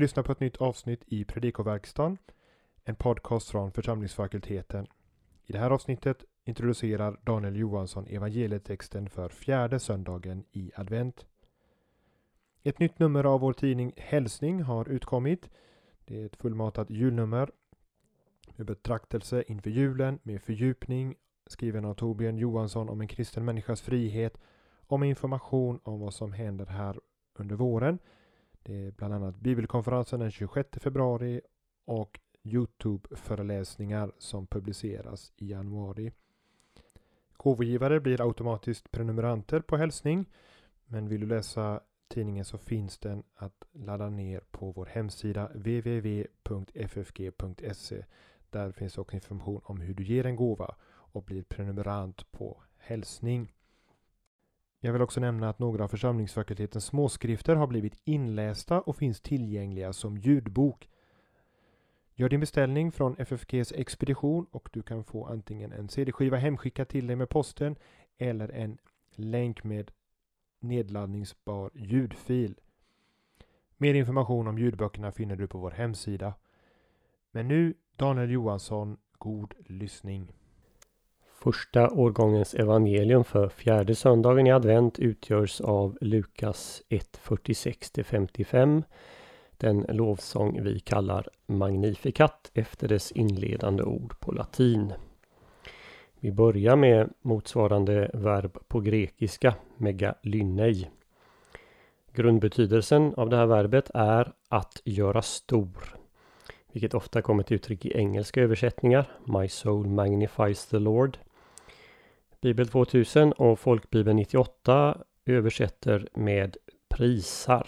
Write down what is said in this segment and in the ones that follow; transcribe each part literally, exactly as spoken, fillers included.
lyssnar på ett nytt avsnitt i Predikoverkstan, en podcast från församlingsfakulteten. I det här avsnittet introducerar Daniel Johansson evangelietexten för fjärde söndagen i advent. Ett nytt nummer av vår tidning Hälsning har utkommit. Det är ett fullmatat julnummer med betraktelse inför julen, med fördjupning skriven av Torbjörn Johansson om en kristen människas frihet och med information om vad som händer här under våren. Det är bland annat bibelkonferensen den tjugosjätte februari och YouTube-föreläsningar som publiceras i januari. Gåvogivare blir automatiskt prenumeranter på Hälsning, men vill du läsa tidningen så finns den att ladda ner på vår hemsida w w w punkt f f g punkt s e. Där finns också information om hur du ger en gåva och blir prenumerant på Hälsning. Jag vill också nämna att några av församlingsfakultetens småskrifter har blivit inlästa och finns tillgängliga som ljudbok. Gör din beställning från F F G:s expedition och du kan få antingen en cd-skiva hemskickad till dig med posten eller en länk med nedladdningsbar ljudfil. Mer information om ljudböckerna finner du på vår hemsida. Men nu Daniel Johansson, god lyssning. Första årgångens evangelium för fjärde söndagen i advent utgörs av Lukas ett fyrtiosex till femtiofem. Den lovsång vi kallar Magnificat efter dess inledande ord på latin. Vi börjar med motsvarande verb på grekiska, megalynei. Grundbetydelsen av det här verbet är att göra stor, vilket ofta kommer till uttryck i engelska översättningar. My soul magnifies the Lord. Bibel tvåtusen och Folkbibeln nittioåtta översätter med prisar.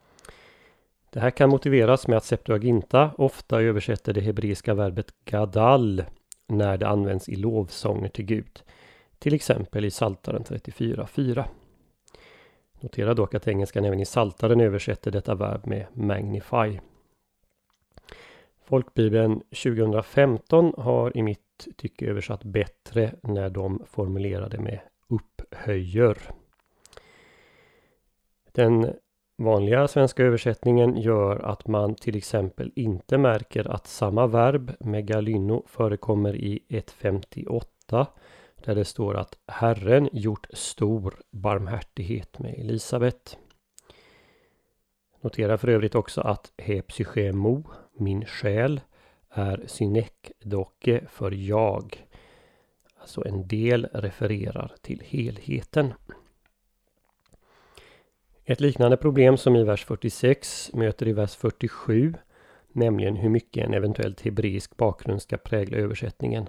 Det här kan motiveras med att Septuaginta ofta översätter det hebreiska verbet gadal när det används i lovsånger till Gud. Till exempel i Psaltaren trettiofyra fyra. Notera dock att engelskan även i Psaltaren översätter detta verb med magnify. Folkbibeln tjugohundrafemton har i mitt tycke översatt bättre när de formulerade med upphöjer. Den vanliga svenska översättningen gör att man till exempel inte märker att samma verb megalyno förekommer i ett femtioåtta där det står att Herren gjort stor barmhärtighet med Elisabet. Notera för övrigt också att he psychemo, min själ, är synekdoke för jag. Alltså en del refererar till helheten. Ett liknande problem som i vers fyrtiosex möter i vers fyrtiosju, nämligen hur mycket en eventuellt hebreisk bakgrund ska prägla översättningen.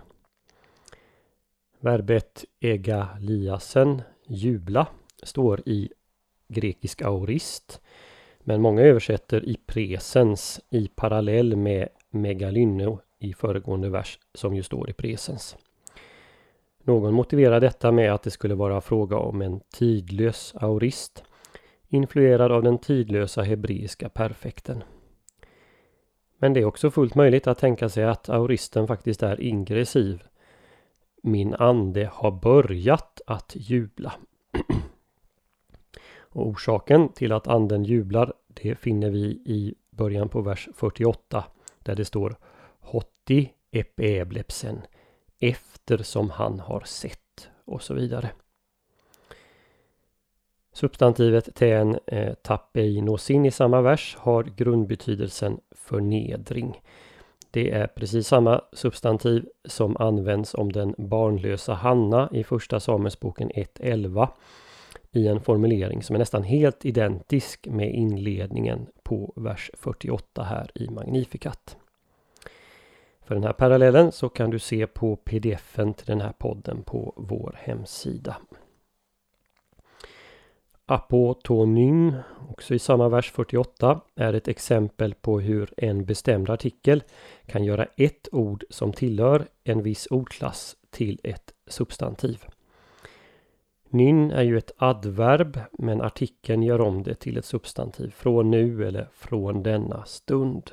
Verbet egaliasen, jubla, står i grekisk aorist, men många översätter i presens i parallell med megalyno i föregående vers som ju står i presens. Någon motiverar detta med att det skulle vara fråga om en tidlös aorist, influerad av den tidlösa hebreiska perfekten. Men det är också fullt möjligt att tänka sig att aoristen faktiskt är ingressiv. Min ande har börjat att jubla. Och orsaken till att anden jublar, det finner vi i början på vers fyrtioåtta där det står hotti epeblepsen, eftersom han har sett och så vidare. Substantivet ten eh, tapeinosin i samma vers har grundbetydelsen förnedring. Det är precis samma substantiv som används om den barnlösa Hanna i första Samuelsboken ett elva i en formulering som är nästan helt identisk med inledningen på vers fyrtioåtta här i Magnificat. För den här parallellen så kan du se på pdf-en till den här podden på vår hemsida. Apotonym, också i samma vers fyrtioåtta, är ett exempel på hur en bestämd artikel kan göra ett ord som tillhör en viss ordklass till ett substantiv. Nyn är ju ett adverb, men artikeln gör om det till ett substantiv från nu eller från denna stund.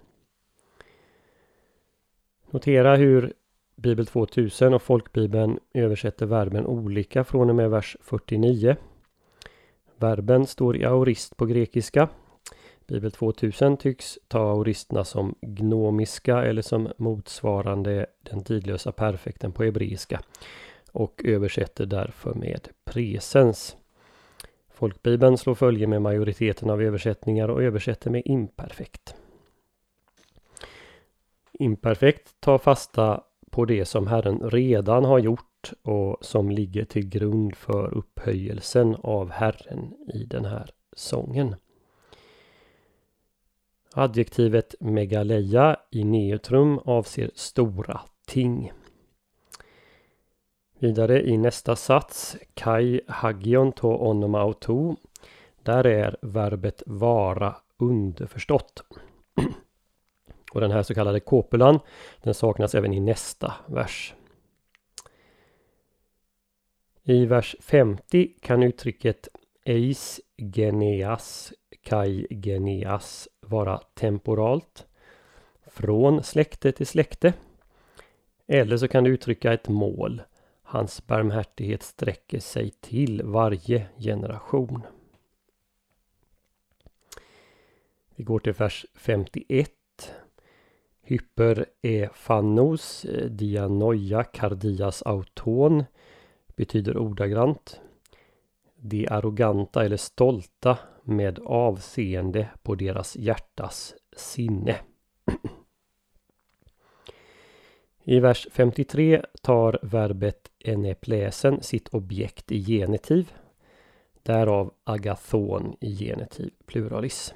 Notera hur Bibel tvåtusen och Folkbibeln översätter verben olika från och med vers fyrtionio. Verben står i aorist på grekiska. Bibel tvåtusen tycks ta aoristerna som gnomiska eller som motsvarande den tidlösa perfekten på hebreiska och översätter därför med presens. Folkbibeln slår följe med majoriteten av översättningar och översätter med imperfekt. Imperfekt tar fasta på det som Herren redan har gjort och som ligger till grund för upphöjelsen av Herren i den här sången. Adjektivet megaleia i neutrum avser stora ting. Vidare i nästa sats, kai hagion to onomauto, där är verbet vara underförstått. Och den här så kallade kopulan, den saknas även i nästa vers. I vers femtio kan uttrycket eis geneas kai geneas vara temporalt, från släkte till släkte. Eller så kan det uttrycka ett mål. Hans barmhärtighet sträcker sig till varje generation. Vi går till vers femtioett. Hyper e phannos dianoia cardias auton betyder ordagrant de arroganta eller stolta med avseende på deras hjärtas sinne. I vers femtiotre tar verbet enepläsen sitt objekt i genitiv, därav agathon i genitiv pluralis.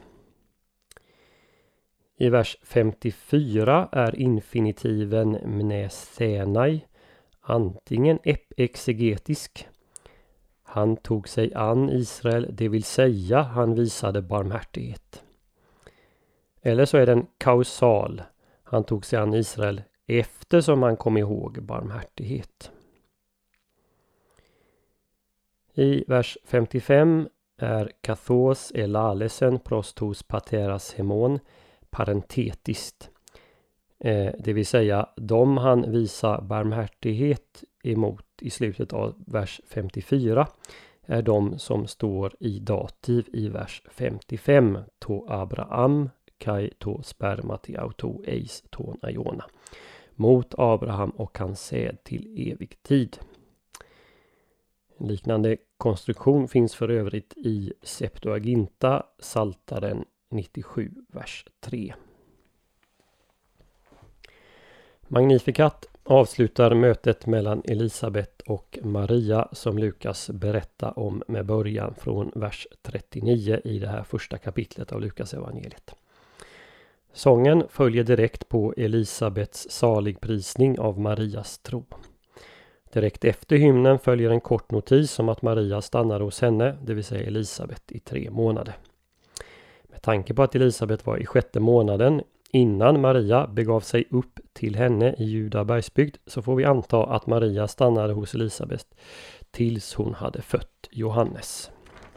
I vers femtiofyra är infinitiven mnesenai antingen exegetisk, han tog sig an Israel, det vill säga han visade barmhärtighet. Eller så är den kausal, han tog sig an Israel eftersom han kom ihåg barmhärtighet. I vers femtiofem är kathos elalesen prostos pateras hemon parentetiskt. Eh, det vill säga de han visar barmhärtighet emot i slutet av vers femtiofyra är de som står i dativ i vers femtiofem. To Abraham kai to spermati auto eis ton aiona. Mot Abraham och hans säd till evig tid. En liknande konstruktion finns för övrigt i Septuaginta, Psaltaren nittiosju, vers tre. Magnificat avslutar mötet mellan Elisabet och Maria som Lukas berättar om med början från vers trettionio i det här första kapitlet av Lukas evangeliet. Sången följer direkt på Elisabets saligprisning av Marias tro. Direkt efter hymnen följer en kort notis om att Maria stannade hos henne, det vill säga Elisabet, i tre månader. Med tanke på att Elisabet var i sjätte månaden innan Maria begav sig upp till henne i Juda bergsbygd så får vi anta att Maria stannade hos Elisabet tills hon hade fött Johannes.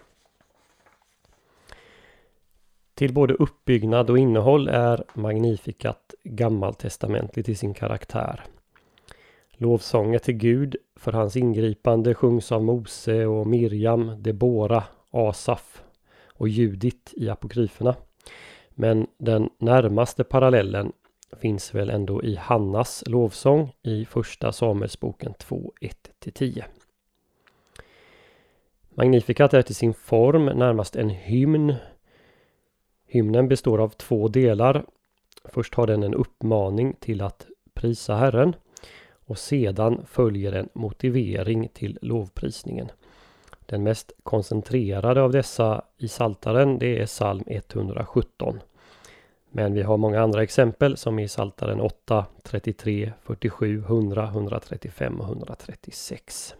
Till både uppbyggnad och innehåll är Magnificat gammaltestamentligt i sin karaktär. Lovsånger till Gud för hans ingripande sjungs av Mose och Miriam, Debora, Asaf och Judit i apokryferna. Men den närmaste parallellen finns väl ändå i Hannas lovsång i första Samuelsboken två, ett till tio. Magnificat är till sin form närmast en hymn. Hymnen består av två delar. Först har den en uppmaning till att prisa Herren och sedan följer en motivering till lovprisningen. Den mest koncentrerade av dessa i Psaltaren det är psalm etthundrasjutton. Men vi har många andra exempel som i Psaltaren åtta, trettiotre, fyrtiosju, hundra, etthundratrettiofem och etthundratrettiosex.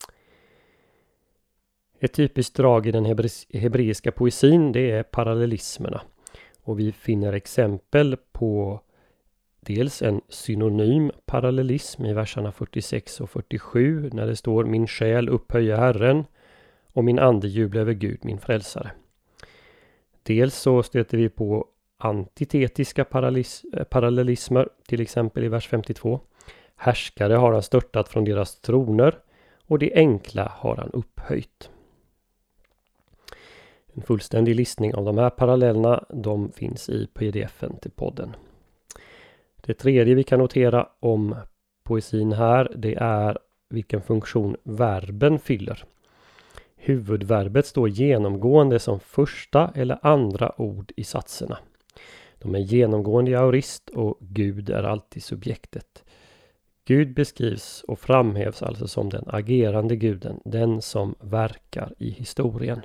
Ett typiskt drag i den hebreiska poesin det är parallellismerna. Och vi finner exempel på dels en synonym parallellism i verserna fyrtiosex och fyrtiosju när det står min själ upphöjer Herren och min ande jublar över Gud min frälsare. Dels så stöter vi på antitetiska parallellismer, till exempel i vers femtiotvå. Härskare har han störtat från deras troner och det enkla har han upphöjt. En fullständig listning av de här parallellerna, de finns i pdf-en till podden. Det tredje vi kan notera om poesin här, det är vilken funktion verben fyller. Huvudverbet står genomgående som första eller andra ord i satserna. De är genomgående i aorist och Gud är alltid subjektet. Gud beskrivs och framhävs alltså som den agerande guden, den som verkar i historien.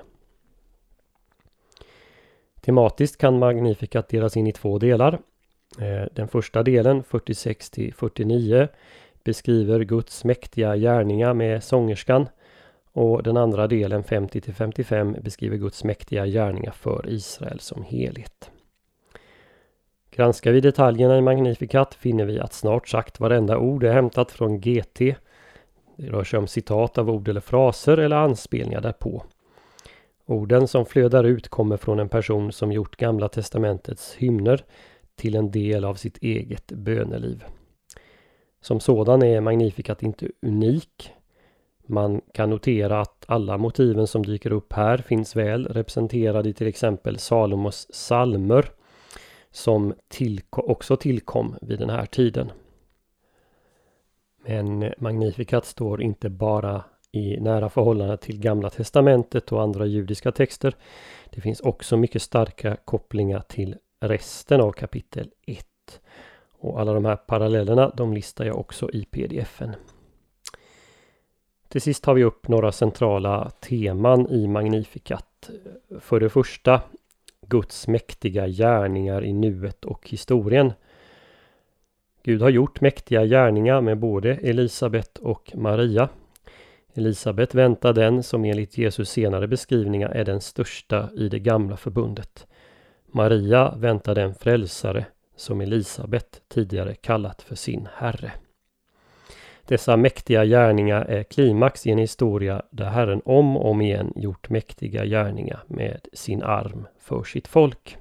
Tematiskt kan Magnificat delas in i två delar. Den första delen, fyrtiosex till fyrtionio, beskriver Guds mäktiga gärningar med sångerskan, och den andra delen, femtio till femtiofem, beskriver Guds mäktiga gärningar för Israel som helhet. Granskar vi detaljerna i Magnificat finner vi att snart sagt varenda ord är hämtat från G T. Det rör sig om citat av ord eller fraser eller anspelningar därpå. Orden som flödar ut kommer från en person som gjort Gamla testamentets hymner till en del av sitt eget böneliv. Som sådan är Magnificat inte unik. Man kan notera att alla motiven som dyker upp här finns väl representerade i till exempel Salomos psalmer, som tillko- också tillkom vid den här tiden. Men Magnificat står inte bara i nära förhållande till Gamla testamentet och andra judiska texter. Det finns också mycket starka kopplingar till resten av kapitel ett. Och alla de här parallellerna, de listar jag också i pdf-en. Till sist tar vi upp några centrala teman i Magnificat. För det första, Guds mäktiga gärningar i nuet och historien. Gud har gjort mäktiga gärningar med både Elisabet och Maria. Elisabet väntar den som enligt Jesus senare beskrivningar är den största i det gamla förbundet. Maria väntar den frälsare som Elisabet tidigare kallat för sin herre. Dessa mäktiga gärningar är klimax i en historia där Herren om och om igen gjort mäktiga gärningar med sin arm för sitt folk.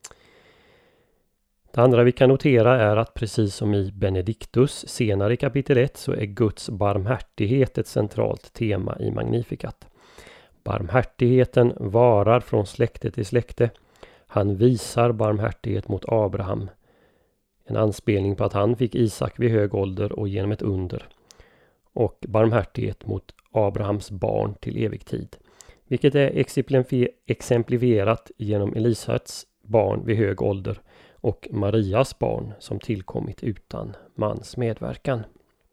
Det andra vi kan notera är att precis som i Benedictus senare i kapitel ett så är Guds barmhärtighet ett centralt tema i Magnificat. Barmhärtigheten varar från släkte till släkte. Han visar barmhärtighet mot Abraham. En anspelning på att han fick Isak vid hög ålder och genom ett under. Och barmhärtighet mot Abrahams barn till evig tid. Vilket är exemplifierat genom Elisabets barn vid hög ålder och Marias barn som tillkommit utan mans medverkan.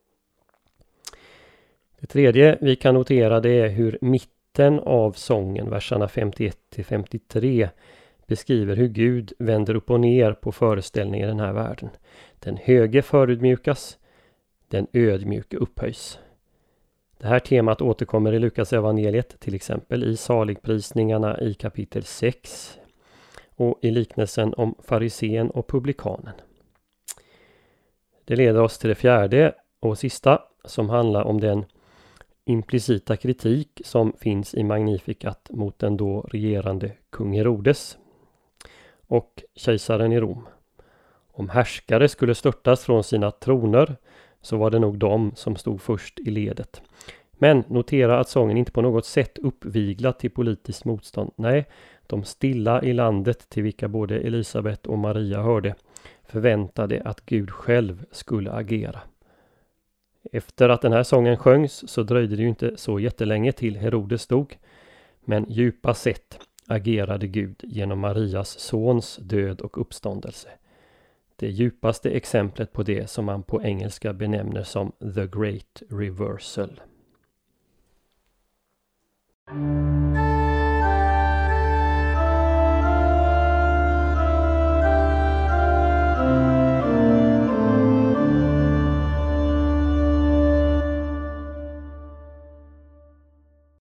Det tredje vi kan notera det är hur mitten av sången, verserna femtioett till femtiotre, beskriver hur Gud vänder upp och ner på föreställningen i den här världen. Den höge förutmjukas, den ödmjuke upphöjs. Det här temat återkommer i Lukas evangeliet, till exempel i saligprisningarna i kapitel sex och i liknelsen om farisén och publikanen. Det leder oss till det fjärde och sista som handlar om den implicita kritik som finns i Magnificat mot den då regerande kung Herodes och kejsaren i Rom. Om härskare skulle störtas från sina troner så var det nog de som stod först i ledet. Men notera att sången inte på något sätt uppviglat till politiskt motstånd. Nej, de stilla i landet till vilka både Elisabet och Maria hörde förväntade att Gud själv skulle agera. Efter att den här sången sjöngs så dröjde det ju inte så jättelänge till Herodes dog. Men djupa sett agerade Gud genom Marias sons död och uppståndelse. Det djupaste exemplet på det som man på engelska benämner som The Great Reversal.